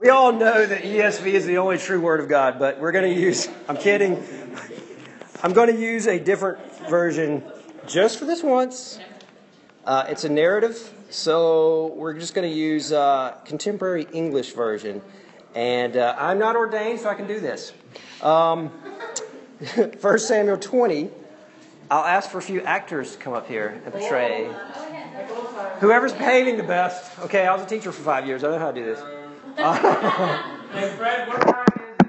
We all know that ESV is the only true word of God, but we're going to use, I'm kidding, I'm going to use a different version just for this once. It's a narrative, so we're just going to use contemporary English version. And I'm not ordained, so I can do this. 1 Samuel 20, I'll ask for a few actors to come up here and portray. Whoever's behaving the best. Okay, I was a teacher for 5 years. I know how to do this. Hey, Fred, what time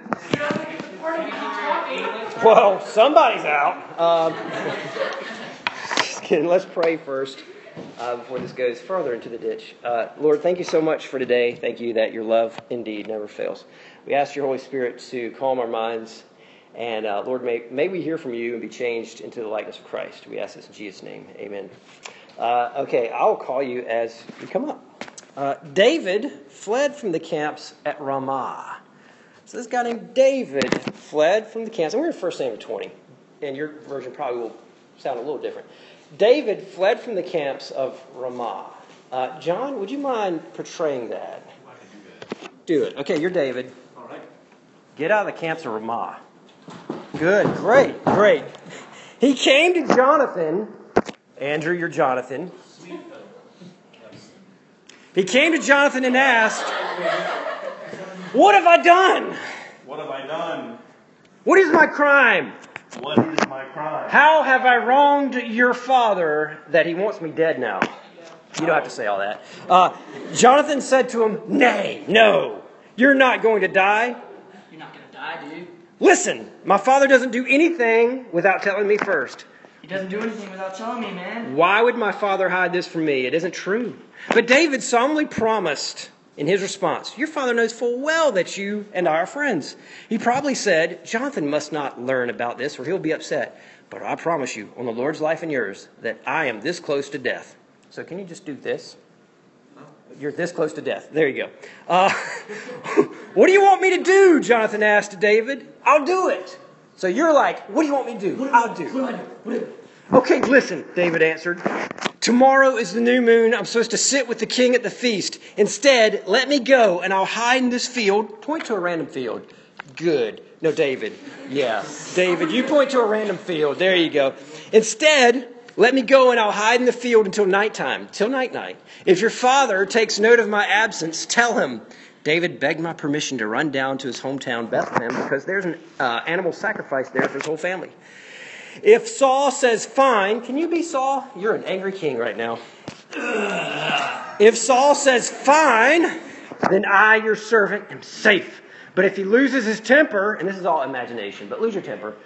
is it? Well, somebody's out. Just kidding. Let's pray first before this goes further into the ditch. Lord, thank you so much for today. Thank you that your love indeed never fails. We ask your Holy Spirit to calm our minds. And Lord, may we hear from you and be changed into the likeness of Christ. We ask this in Jesus' name. Amen. Okay, I'll call you as you come up. David fled from the camps at Ramah. So this guy named David fled from the camps. And we're in 1 Samuel 20. And your version probably will sound a little different. David fled from the camps of Ramah. John, would you mind portraying that? I can do that. Do it. Okay, you're David. All right. Get out of the camps of Ramah. Good. Great. He came to Jonathan. Andrew, you're Jonathan. Sweet. He came to Jonathan and asked, "What have I done? What have I done? What is my crime? What is my crime? How have I wronged your father that he wants me dead now?" You don't have to say all that. Jonathan said to him, "Nay, no, you're not going to die. You're not going to die, dude. Listen, my father doesn't do anything without telling me first. He doesn't do anything without telling me, man. Why would my father hide this from me? It isn't true." But David solemnly promised in his response, "Your father knows full well that you and I are friends." He probably said, "Jonathan must not learn about this or he'll be upset. But I promise you, on the Lord's life and yours, that I am this close to death." So can you just do this? You're this close to death. There you go. "What do you want me to do?" Jonathan asked David. "I'll do it." So you're like, "What do you want me to do?" "I'll do." "Okay, listen," David answered. "Tomorrow is the new moon. I'm supposed to sit with the king at the feast. Instead, let me go and I'll hide in this field." Point to a random field. Good. No, David. Yeah. David, you point to a random field. There you go. "Instead, let me go and I'll hide in the field until nighttime, till night. If your father takes note of my absence, tell him, David begged my permission to run down to his hometown, Bethlehem, because there's an animal sacrifice there for his whole family. If Saul says, fine," can you be Saul? You're an angry king right now. "If Saul says, fine, then I, your servant, am safe. But if he loses his temper," and this is all imagination, but lose your temper.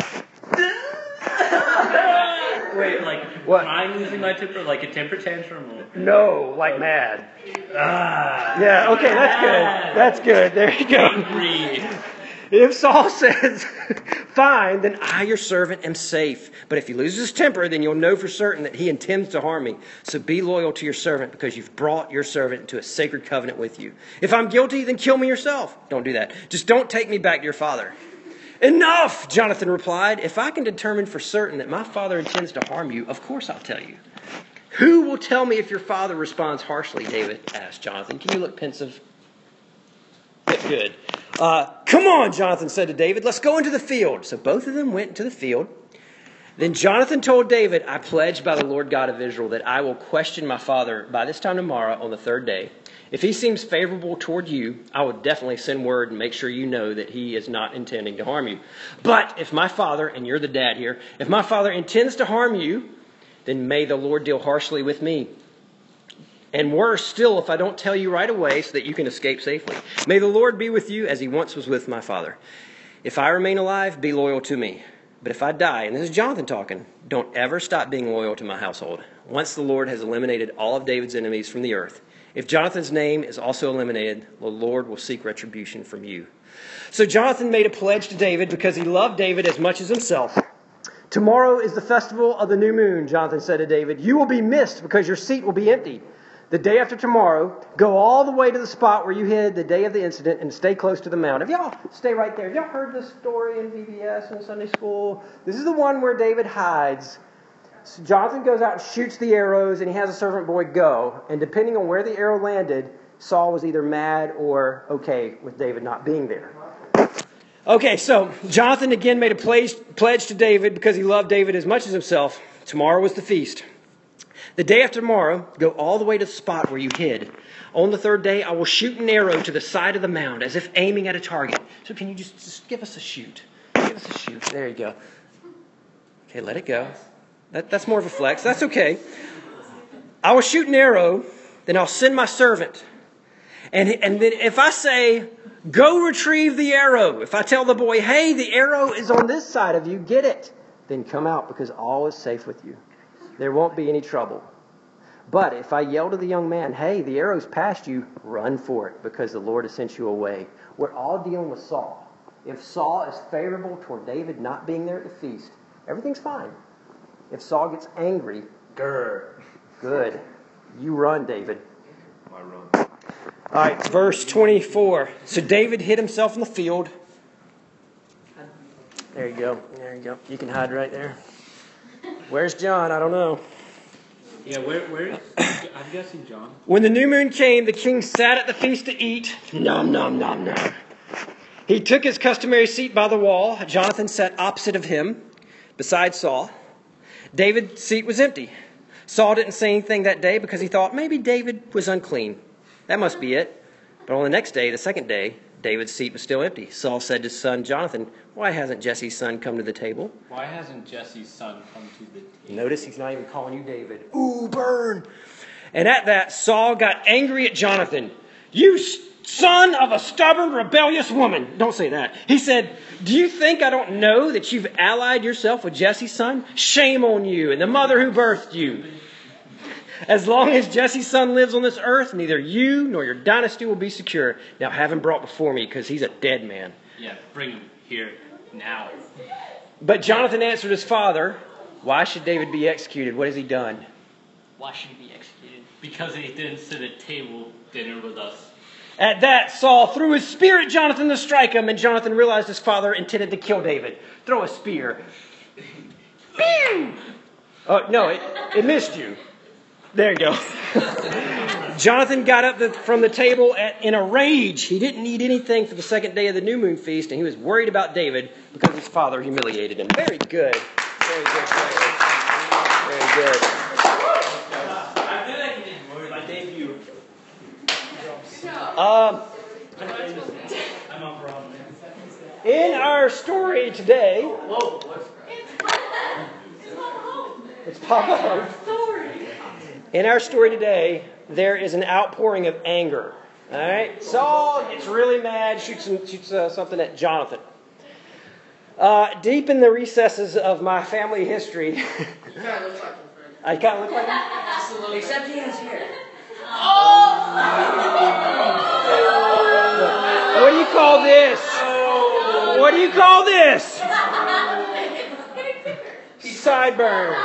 Wait, like, What? am I losing my temper? Like a temper tantrum? Or... No, like mad. Yeah, okay, that's good. There you go. Angry. If Saul says, fine, then I, your servant, am safe. But if he loses his temper, then you'll know for certain that he intends to harm me. So be loyal to your servant because you've brought your servant into a sacred covenant with you. If I'm guilty, then kill me yourself." Don't do that. "Just don't take me back to your father." "Enough," Jonathan replied. "If I can determine for certain that my father intends to harm you, of course I'll tell you." "Who will tell me if your father responds harshly?" David asked Jonathan. "Can you look pensive?" Good. "Come on," Jonathan said to David. "Let's go into the field." So both of them went into the field. Then Jonathan told David, "I pledge by the Lord God of Israel that I will question my father by this time tomorrow on the third day. If he seems favorable toward you, I will definitely send word and make sure you know that he is not intending to harm you. But if my father," and you're the dad here, "if my father intends to harm you, then may the Lord deal harshly with me. And worse still, if I don't tell you right away so that you can escape safely. May the Lord be with you as he once was with my father. If I remain alive, be loyal to me. But if I die," and this is Jonathan talking, "don't ever stop being loyal to my household. Once the Lord has eliminated all of David's enemies from the earth. If Jonathan's name is also eliminated, the Lord will seek retribution from you." So Jonathan made a pledge to David because he loved David as much as himself. "Tomorrow is the festival of the new moon," Jonathan said to David. "You will be missed because your seat will be empty. The day after tomorrow, go all the way to the spot where you hid the day of the incident and stay close to the mount." If y'all stay right there. Have y'all heard this story in VBS and Sunday school? This is the one where David hides. So Jonathan goes out and shoots the arrows, and he has a servant boy go. And depending on where the arrow landed, Saul was either mad or okay with David not being there. Okay, so Jonathan again made a pledge to David because he loved David as much as himself. Tomorrow was the feast. The day after tomorrow, go all the way to the spot where you hid. On the third day, I will shoot an arrow to the side of the mound as if aiming at a target. So can you just give us a shoot? Give us a shoot. There you go. Okay, let it go. That's more of a flex. That's okay. I will shoot an arrow, then I'll send my servant. And then if I say, go retrieve the arrow, if I tell the boy, hey, the arrow is on this side of you, get it, then come out because all is safe with you. There won't be any trouble. But if I yell to the young man, hey, the arrow's past you, run for it because the Lord has sent you away. We're all dealing with Saul. If Saul is favorable toward David not being there at the feast, everything's fine. If Saul gets angry, good. You run, David. I run. All right, verse 24. So David hid himself in the field. There you go. There you go. You can hide right there. Where's John? I don't know. Yeah, where? I'm guessing John. When the new moon came, the king sat at the feast to eat. Nom, nom, nom, nom. He took his customary seat by the wall. Jonathan sat opposite of him, beside Saul. David's seat was empty. Saul didn't say anything that day because he thought maybe David was unclean. That must be it. But on the next day, the second day, David's seat was still empty. Saul said to his son Jonathan, why hasn't Jesse's son come to the table? Why hasn't Jesse's son come to the table? Notice he's not even calling you David. Ooh, burn. And at that, Saul got angry at Jonathan. You son of a stubborn, rebellious woman. Don't say that. He said, do you think I don't know that you've allied yourself with Jesse's son? Shame on you and the mother who birthed you. As long as Jesse's son lives on this earth, neither you nor your dynasty will be secure. Now have him brought before me because he's a dead man. Yeah, bring him here now. But Jonathan answered his father, why should David be executed? What has he done? Why should he be executed? Because he didn't sit at table dinner with us. At that, Saul threw his spear at Jonathan to strike him, and Jonathan realized his father intended to kill David. Throw a spear. Pew! Oh, no, it missed you. There you go. Jonathan got up from the table in a rage. He didn't eat anything for the second day of the new moon feast, and he was worried about David because his father humiliated him. Very good. Very good. Very good. I feel like you did more. My debut. I'm up wrong. In our story today, it's Papa Hope. In our story today, there is an outpouring of anger. All right, Saul gets really mad, shoots something at Jonathan. Deep in the recesses of my family history, You kind of look like him, friend. I kind of look like him. Except he has hair. What do you call this? What do you call this? Sideburns.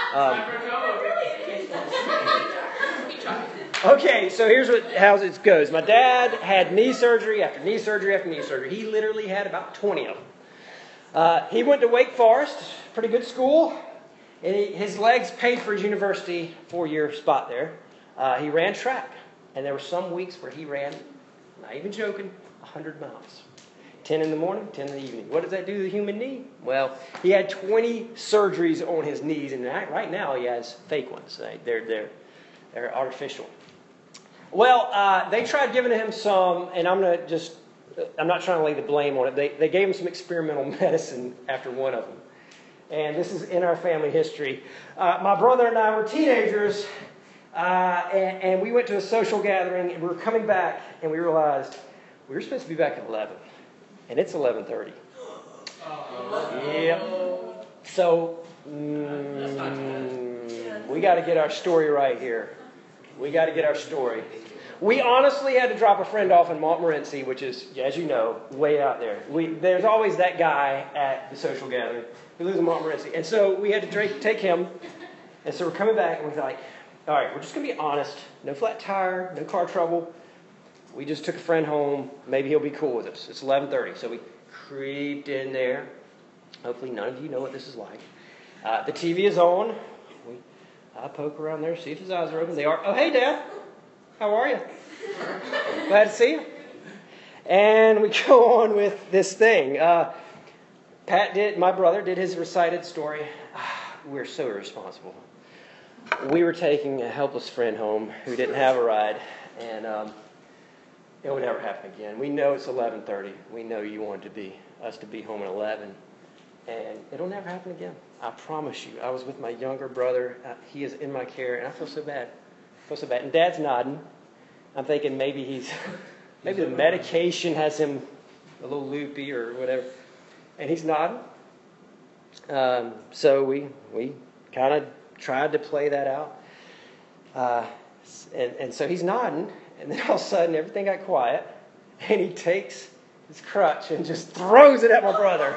Okay, so here's how it goes. My dad had knee surgery after knee surgery after knee surgery. He literally had about 20 of them. He went to Wake Forest, pretty good school. And his legs paid for his university 4-year spot there. He ran track. And there were some weeks where he ran, not even joking, 100 miles. 10 in the morning, 10 in the evening. What does that do to the human knee? Well, he had 20 surgeries on his knees. And right now he has fake ones. They're artificial. Well, they tried giving him some, and I'm not trying to lay the blame on it. They gave him some experimental medicine after one of them. And this is in our family history. My brother and I were teenagers, and we went to a social gathering, and we were coming back, and we realized we were supposed to be back at 11, and it's 11:30. Yep. So, we got to get our story right here. We got to get our story. We honestly had to drop a friend off in Montmorency, which is, as you know, way out there. There's always that guy at the social gathering who lives in Montmorency. And so we had to take him. And so we're coming back, and we're like, all right, we're just going to be honest. No flat tire, no car trouble. We just took a friend home. Maybe he'll be cool with us. It's 11:30. So we creeped in there. Hopefully none of you know what this is like. The TV is on. I poke around there, see if his eyes are open. They are. Oh, hey, Dad. How are you? Glad to see you. And we go on with this thing. My brother did his recited story. We're so irresponsible. We were taking a helpless friend home who didn't have a ride, and it will never happen again. We know it's 11:30. We know you wanted us to be home at 11, and it'll never happen again. I promise you. I was with my younger brother. He is in my care, and I feel so bad. And Dad's nodding. I'm thinking maybe the medication has him a little loopy or whatever, and he's nodding. So we kind of tried to play that out, and so he's nodding, and then all of a sudden everything got quiet, and he takes his crutch and just throws it at my brother.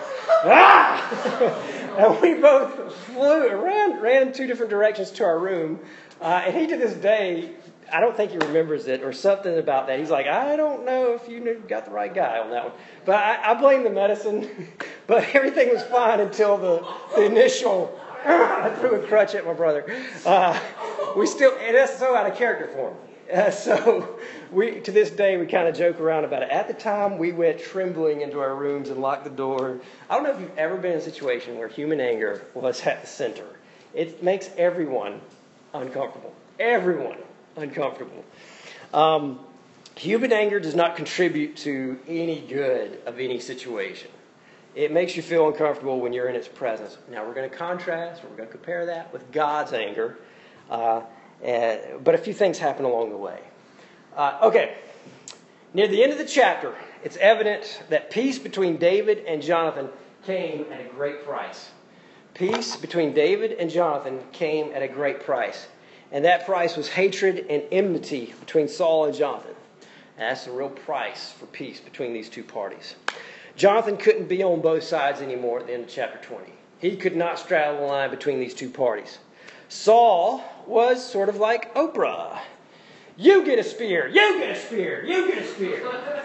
And we both ran 2 different directions to our room, and he to this day, I don't think he remembers it or something about that. He's like, I don't know if you got the right guy on that one. But I blame the medicine. But everything was fine until the initial, I threw a crutch at my brother. And that's so out of character for him. So to this day, we kind of joke around about it. At the time, we went trembling into our rooms and locked the door. I don't know if you've ever been in a situation where human anger was at the center. It makes everyone uncomfortable. Everyone uncomfortable. Human anger does not contribute to any good of any situation. It makes you feel uncomfortable when you're in its presence. Now we're going to contrast, we're going to compare that with God's anger. But a few things happen along the way. Okay. Near the end of the chapter, it's evident that peace between David and Jonathan came at a great price. Peace between David and Jonathan came at a great price. And that price was hatred and enmity between Saul and Jonathan. And that's the real price for peace between these two parties. Jonathan couldn't be on both sides anymore at the end of chapter 20. He could not straddle the line between these two parties. Saul was sort of like Oprah. You get a spear, you get a spear, you get a spear.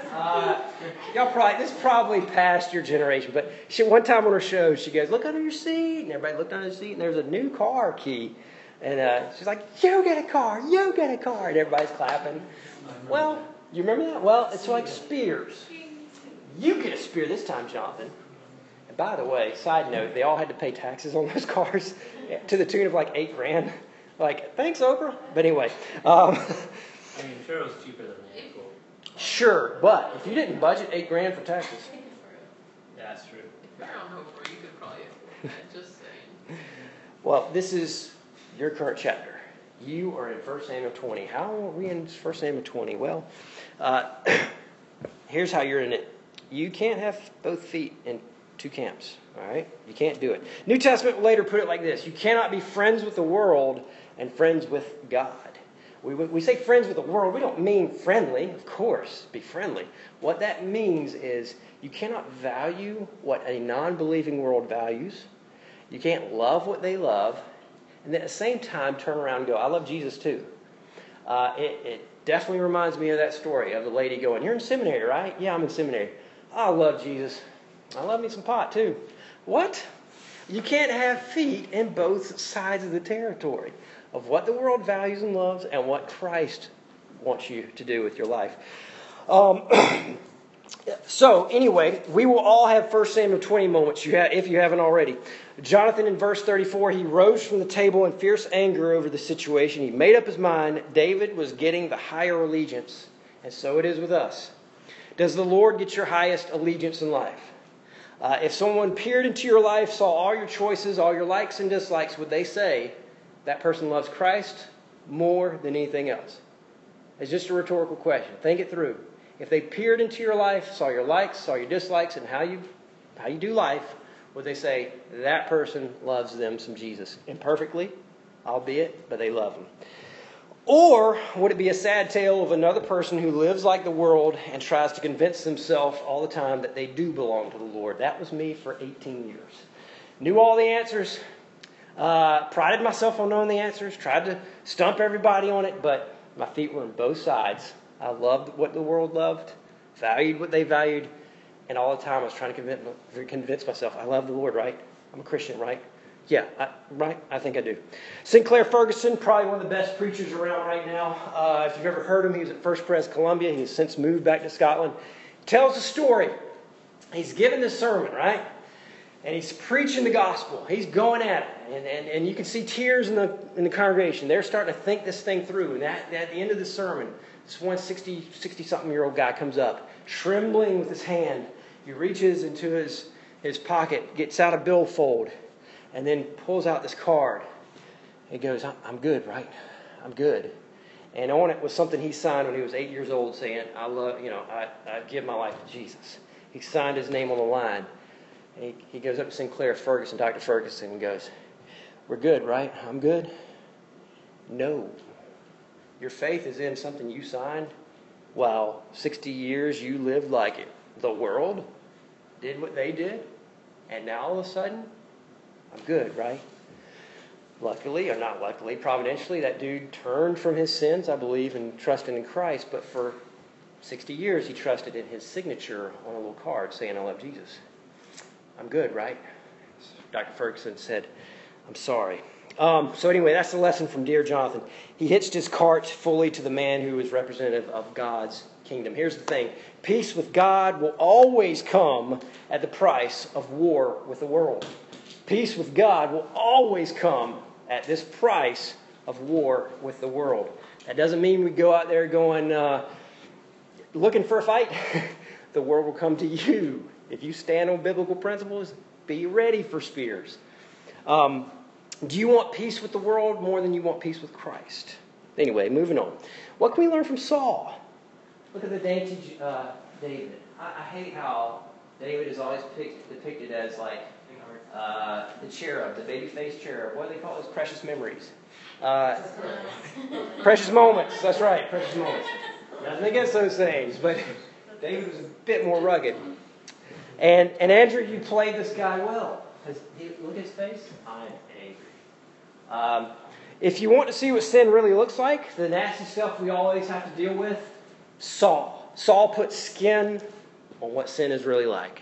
This is probably past your generation, but one time on her show, she goes, look under your seat. And everybody looked under the seat, and there's a new car key. And she's like, you get a car, you get a car. And everybody's clapping. Well, you remember that? Well, it's like spears. You get a spear this time, Jonathan. And by the way, side note, they all had to pay taxes on those cars to the tune of like $8,000. Like, thanks, Oprah. But anyway. I mean, sure, it was cheaper than the vehicle. Sure, but if you didn't budget $8,000 for taxes. Yeah, that's true. I don't know where you could probably afford that, just saying. Well, this is your current chapter. You are in 1 Samuel 20. How are we in 1 Samuel 20? Well, here's how you're in it. You can't have both feet in 2 camps. All right? You can't do it. New Testament will later put it like this. You cannot be friends with the world and friends with God. We say friends with the world. We don't mean friendly. Of course, be friendly. What that means is you cannot value what a non-believing world values. You can't love what they love. And then at the same time, turn around and go, I love Jesus too. It definitely reminds me of that story of the lady going, you're in seminary, right? Yeah, I'm in seminary. I love Jesus. I love me some pot too. What? You can't have feet in both sides of the territory of what the world values and loves and what Christ wants you to do with your life. So anyway, we will all have 1 Samuel 20 moments if you haven't already. Jonathan in verse 34, he rose from the table in fierce anger over the situation. He made up his mind. David was getting the higher allegiance. And so it is with us. Does the Lord get your highest allegiance in life? If someone peered into your life, saw all your choices, all your likes and dislikes, would they say that person loves Christ more than anything else? It's just a rhetorical question. Think it through. If they peered into your life, saw your likes, saw your dislikes, and how you do life, would they say that person loves them some Jesus? Imperfectly, albeit, but they love him. Or would it be a sad tale of another person who lives like the world and tries to convince themselves all the time that they do belong to the Lord? That was me for 18 years. Knew all the answers, prided myself on knowing the answers, tried to stump everybody on it, but my feet were on both sides. I loved what the world loved, valued what they valued, and all the time I was trying to convince myself, I love the Lord, right? I'm a Christian, right? Yeah, right? I think I do. Sinclair Ferguson, probably one of the best preachers around right now. If you've ever heard him, he was at First Pres Columbia. He's since moved back to Scotland. Tells a story. He's given this sermon, right? And he's preaching the gospel. He's going at it. And you can see tears in the congregation. They're starting to think this thing through. And at the end of the sermon, this one 60-something-year-old guy comes up, trembling with his hand. He reaches into his pocket, gets out a billfold, and then pulls out this card. He goes, I'm good, right? I'm good. And on it was something he signed when he was 8 years old saying, I give my life to Jesus. He signed his name on the line. And he goes up to Sinclair Ferguson, Dr. Ferguson, and goes, we're good, right? I'm good? No. Your faith is in something you signed while 60 years you lived like it. The world did what they did. And now all of a sudden, I'm good, right? Luckily, or not luckily, providentially, that dude turned from his sins, I believe, and trusted in Christ. But for 60 years, he trusted in his signature on a little card saying, I love Jesus. I'm good, right? Dr. Ferguson said, I'm sorry. So anyway, that's the lesson from Dear Jonathan. He hitched his cart fully to the man who is representative of God's kingdom. Here's the thing. Peace with God will always come at the price of war with the world. Peace with God will always come at this price of war with the world. That doesn't mean we go out there going, looking for a fight. The world will come to you. If you stand on biblical principles, be ready for spears. Do you want peace with the world more than you want peace with Christ? Anyway, moving on. What can we learn from Saul? Look at the dainty David. I hate how David is always depicted as like the cherub, the baby-faced cherub. What do they call those? Precious memories. Precious moments. That's right, precious moments. Nothing against those things, but David was a bit more rugged. And Andrew, you played this guy well. Look at his face. I'm angry. If you want to see what sin really looks like, the nasty stuff we always have to deal with, Saul. Saul put skin on what sin is really like.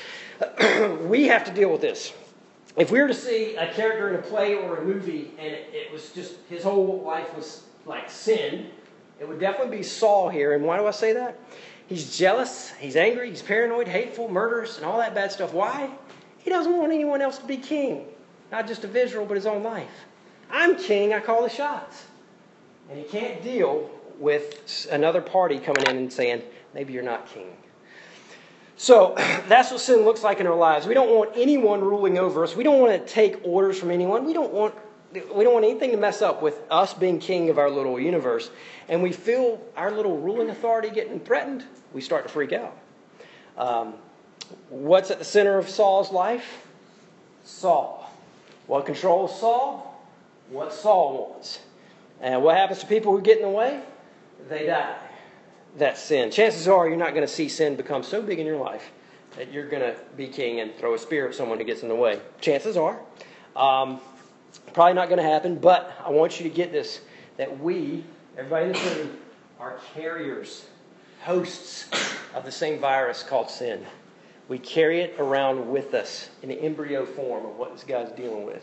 We have to deal with this. If we were to see a character in a play or a movie and it was just his whole life was like sin, it would definitely be Saul here. And why do I say that? He's jealous, he's angry, he's paranoid, hateful, murderous, and all that bad stuff. Why? He doesn't want anyone else to be king. Not just of Israel, but his own life. I'm king, I call the shots. And he can't deal with another party coming in and saying, maybe you're not king. So that's what sin looks like in our lives. We don't want anyone ruling over us. We don't want to take orders from anyone. We don't want anything to mess up with us being king of our little universe. And we feel our little ruling authority getting threatened, we start to freak out. What's at the center of Saul's life? Saul. What controls Saul? What Saul wants. And what happens to people who get in the way? They die. That's sin. Chances are you're not going to see sin become so big in your life that you're going to be king and throw a spear at someone who gets in the way. Chances are. Probably not going to happen, but I want you to get this, that we, everybody in this room, are carriers, hosts of the same virus called sin. We carry it around with us in the embryo form of what this guy's dealing with.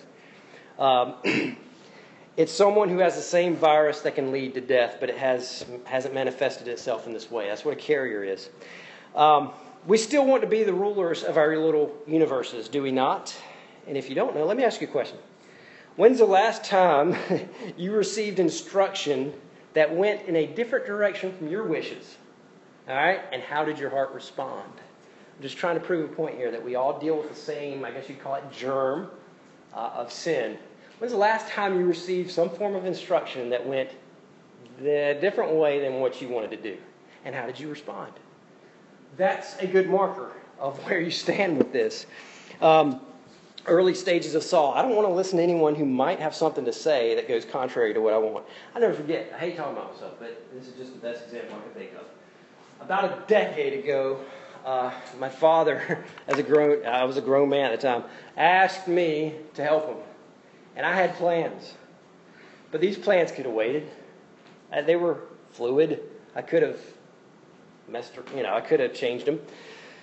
It's someone who has the same virus that can lead to death, but it hasn't manifested itself in this way. That's what a carrier is. We still want to be the rulers of our little universes, do we not? And if you don't know, let me ask you a question. When's the last time you received instruction that went in a different direction from your wishes? All right? And how did your heart respond? I'm just trying to prove a point here that we all deal with the same, I guess you'd call it germ of sin. When's the last time you received some form of instruction that went a different way than what you wanted to do? And how did you respond? That's a good marker of where you stand with this. Early stages of Saul. I don't want to listen to anyone who might have something to say that goes contrary to what I want. I never forget. I hate talking about myself, but this is just the best example I can think of. About a decade ago, my father, I was a grown man at the time, asked me to help him. And I had plans. But these plans could have waited. They were fluid. I could have I could have changed them.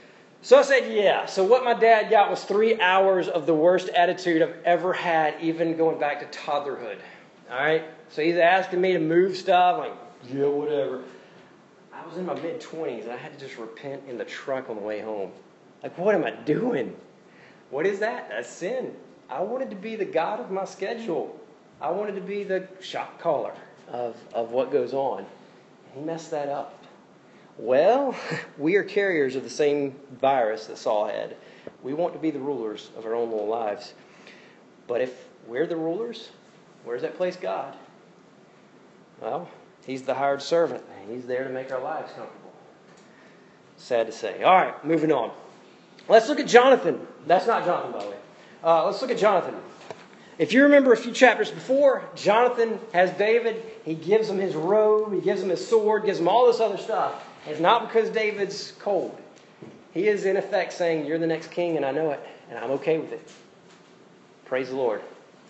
So I said, yeah. So what my dad got was 3 hours of the worst attitude I've ever had, even going back to toddlerhood. All right? So he's asking me to move stuff. I'm like, yeah, whatever. I was in my mid-20s, and I had to just repent in the truck on the way home. Like, what am I doing? What is that? That's sin. I wanted to be the God of my schedule. I wanted to be the shot caller of what goes on. He messed that up. Well, we are carriers of the same virus that Saul had. We want to be the rulers of our own little lives. But if we're the rulers, where's that place God? Well, he's the hired servant. He's there to make our lives comfortable. Sad to say. All right, moving on. Let's look at Jonathan. That's not Jonathan, by the way. Let's look at Jonathan. If you remember a few chapters before, Jonathan has David. He gives him his robe. He gives him his sword. Gives him all this other stuff. It's not because David's cold. He is, in effect, saying, you're the next king, and I know it, and I'm okay with it. Praise the Lord.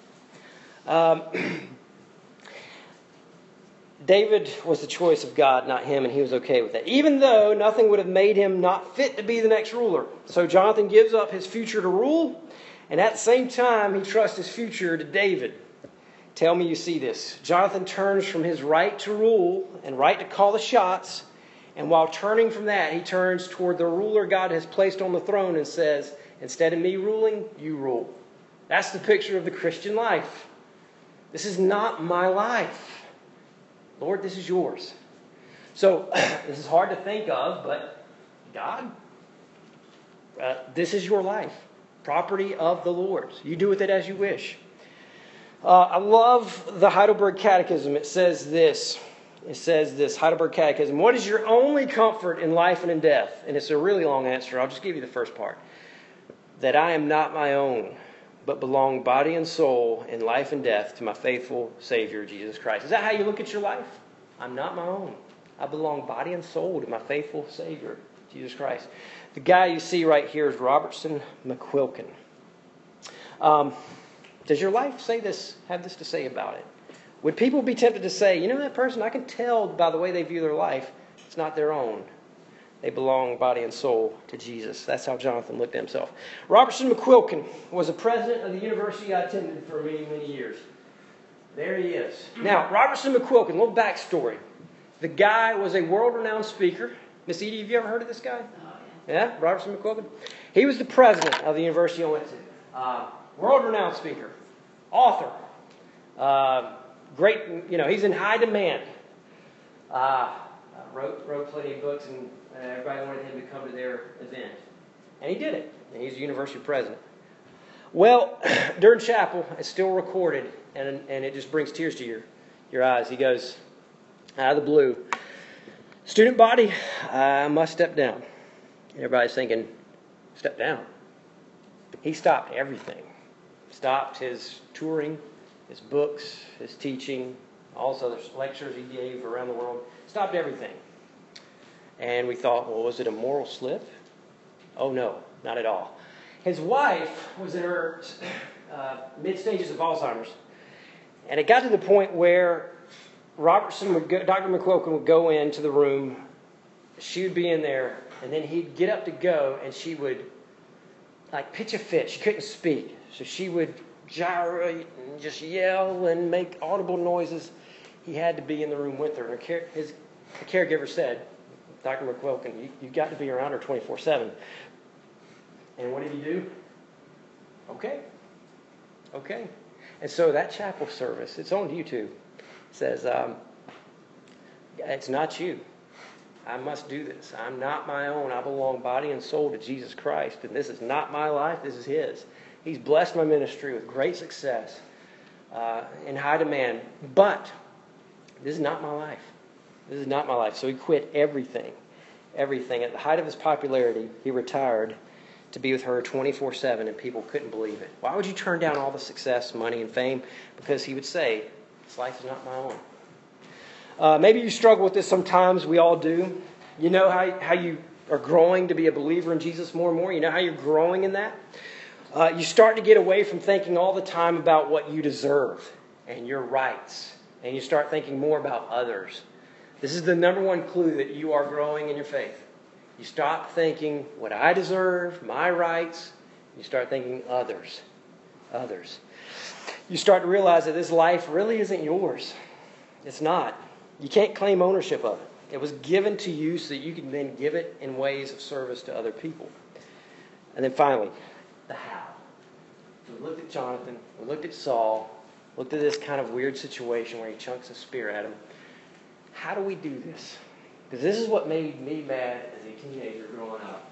David was the choice of God, not him, and he was okay with that. Even though nothing would have made him not fit to be the next ruler. So Jonathan gives up his future to rule, and at the same time, he trusts his future to David. Tell me you see this. Jonathan turns from his right to rule and right to call the shots, and while turning from that, he turns toward the ruler God has placed on the throne and says, instead of me ruling, you rule. That's the picture of the Christian life. This is not my life. Lord, this is yours. So, this is hard to think of, but God, this is your life. Property of the Lord's. You do with it as you wish. I love the Heidelberg Catechism. It says this. Heidelberg Catechism. What is your only comfort in life and in death? And it's a really long answer. I'll just give you the first part. That I am not my own, but belong body and soul in life and death to my faithful Savior, Jesus Christ. Is that how you look at your life? I'm not my own. I belong body and soul to my faithful Savior, Jesus Christ. The guy you see right here is Robertson McQuilkin. Does your life have this to say about it? Would people be tempted to say, you know that person, I can tell by the way they view their life, it's not their own. They belong body and soul to Jesus. That's how Jonathan looked at himself. Robertson McQuilkin was a president of the university I attended for many, many years. There he is. Now, Robertson McQuilkin, a little backstory. The guy was a world-renowned speaker. Miss Edie, have you ever heard of this guy? Yeah, Robertson McQuilkin. He was the president of the university I went to. World-renowned speaker. Author. Great, he's in high demand. Wrote plenty of books, and everybody wanted him to come to their event. And he did it. And he's a university president. Well, during chapel, it's still recorded, and it just brings tears to your eyes. He goes, out of the blue, student body, I must step down. And everybody's thinking, step down. He stopped everything. Stopped his touring, his books, his teaching, all those other lectures he gave around the world. Stopped everything. And we thought, well, was it a moral slip? Oh, no, not at all. His wife was in her mid-stages of Alzheimer's. And it got to the point where Dr. McQuilkin would go into the room. She would be in there. And then he'd get up to go, and she would pitch a fit. She couldn't speak. So she would gyrate and just yell and make audible noises. He had to be in the room with her. And the caregiver said, Dr. McQuilkin, you've got to be around her 24/7. And what did he do? Okay. And so that chapel service, it's on YouTube, says, it's not you. I must do this. I'm not my own. I belong body and soul to Jesus Christ. And this is not my life. This is His. He's blessed my ministry with great success in high demand. But this is not my life. This is not my life. So he quit everything. Everything. At the height of his popularity, he retired to be with her 24/7, and people couldn't believe it. Why would you turn down all the success, money, and fame? Because he would say, this life is not my own. Maybe you struggle with this sometimes. We all do. You know how you are growing to be a believer in Jesus more and more? You know how you're growing in that? You start to get away from thinking all the time about what you deserve and your rights. And you start thinking more about others. This is the number one clue that you are growing in your faith. You stop thinking what I deserve, my rights. You start thinking others. Others. You start to realize that this life really isn't yours. It's not. You can't claim ownership of it. It was given to you so that you can then give it in ways of service to other people. And then finally, the how. We looked at Jonathan. We looked at Saul. Looked at this kind of weird situation where he chunks a spear at him. How do we do this? Because this is what made me mad as a teenager growing up.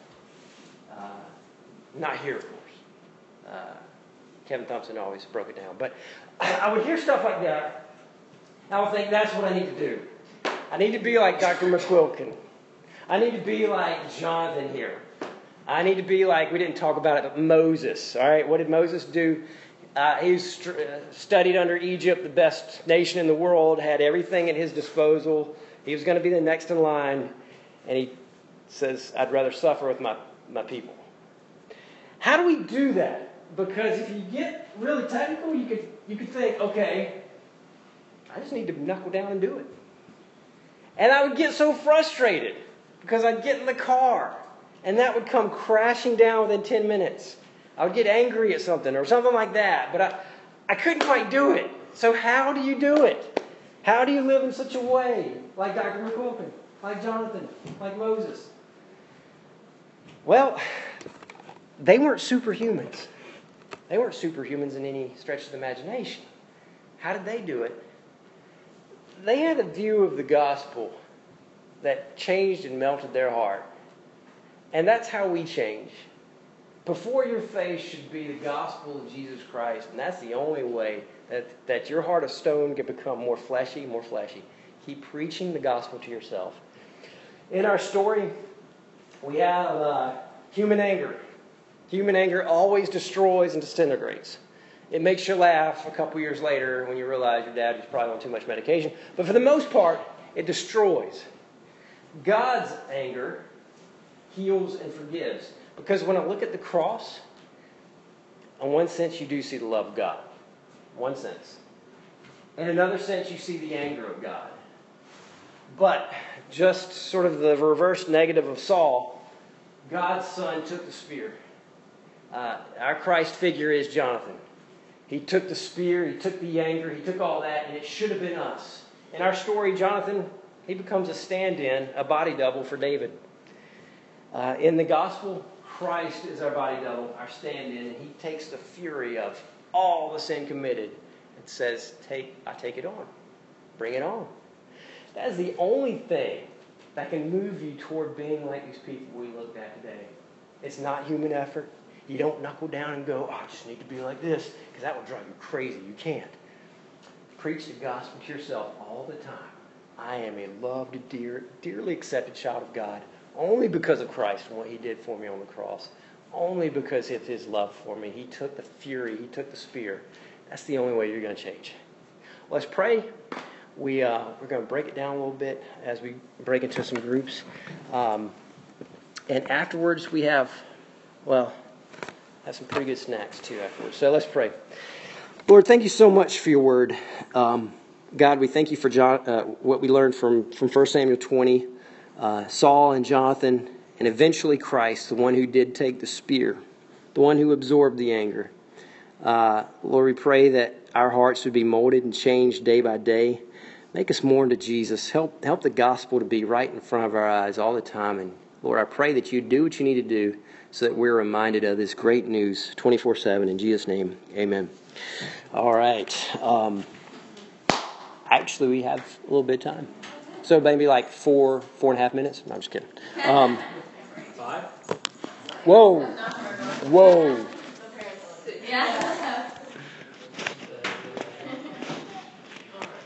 Not here, of course. Kevin Thompson always broke it down. But I would hear stuff like that. I would think, that's what I need to do. I need to be like Dr. McQuilkin. I need to be like Jonathan here. I need to be like, we didn't talk about it, but Moses. All right, what did Moses do? He studied under Egypt, the best nation in the world, had everything at his disposal. He was going to be the next in line. And he says, I'd rather suffer with my people. How do we do that? Because if you get really technical, you could think, okay, I just need to knuckle down and do it. And I would get so frustrated because I'd get in the car and that would come crashing down within 10 minutes. I would get angry at something or something like that, but I couldn't quite do it. So how do you do it? How do you live in such a way like Dr. McQuilkin, like Jonathan, like Moses? Well, they weren't superhumans. They weren't superhumans in any stretch of the imagination. How did they do it? They had a view of the gospel that changed and melted their heart. And that's how we change. Before your face should be the gospel of Jesus Christ. And that's the only way that your heart of stone can become more fleshy, more fleshy. Keep preaching the gospel to yourself. In our story, we have human anger. Human anger always destroys and disintegrates. It makes you laugh a couple years later when you realize your dad was probably on too much medication. But for the most part, it destroys. God's anger heals and forgives. Because when I look at the cross, in one sense you do see the love of God. One sense. In another sense you see the anger of God. But just sort of the reverse negative of Saul, God's son took the spear. Our Christ figure is Jonathan. He took the spear, he took the anger, he took all that, and it should have been us. In our story, Jonathan, he becomes a stand-in, a body double for David. In the gospel, Christ is our body double, our stand-in, and he takes the fury of all the sin committed and says, I take it on. Bring it on. That is the only thing that can move you toward being like these people we looked at today. It's not human effort. You don't knuckle down and go, I just need to be like this, because that will drive you crazy. You can't. Preach the gospel to yourself all the time. I am a loved, dearly accepted child of God, only because of Christ and what he did for me on the cross. Only because of his love for me. He took the fury, he took the spear. That's the only way you're going to change. Let's pray. We're going to break it down a little bit as we break into some groups. And afterwards we have some pretty good snacks too afterwards. So let's pray. Lord, thank you so much for your word. God, we thank you for what we learned from 1 Samuel 20, Saul and Jonathan, and eventually Christ, the one who did take the spear, the one who absorbed the anger. Lord, we pray that our hearts would be molded and changed day by day. Make us more into Jesus. Help the gospel to be right in front of our eyes all the time. And Lord, I pray that you do what you need to do so that we're reminded of this great news 24/7. In Jesus' name, amen. All right. Actually, we have a little bit of time. So maybe like 4.5 minutes. No, I'm just kidding. 5? Whoa. Yeah.